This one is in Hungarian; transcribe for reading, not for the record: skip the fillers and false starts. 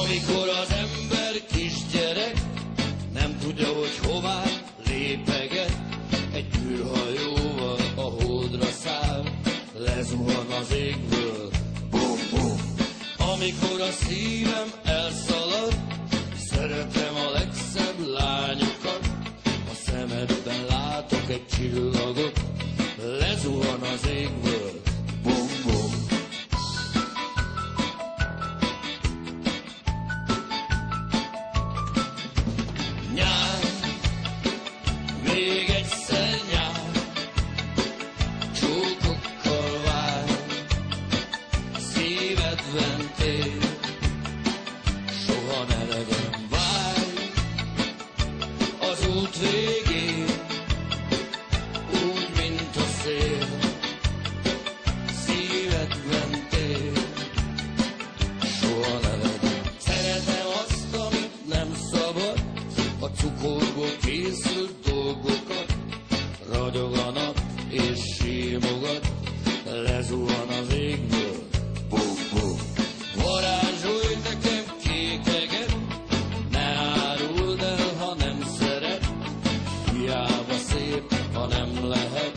Amikor az ember kisgyerek, nem tudja, hogy hová lépeget, egy űrhajóval a holdra száll, lezuhan az égből, bum, bum. Amikor a szívem elszalad, szeretem a legszebb lányokat, a szemedben látok egy csillagot, lezuhan az égből, bum, bum. Nyár, még egyszer nyár, csókokkal vár, szívedben tér, soha ne legyen vágy, az út végén, úgy, mint a szél, szívedben tér, soha ne legyen. Szeretem azt, amit nem szabad, a cukorból készült dolgokat, ragyog a nap és símogat, lezuhan az égből, bum, bum. Varázsolj nekem kékeget, ne áruld el, ha nem szeret, hiába szép, ha nem lehet.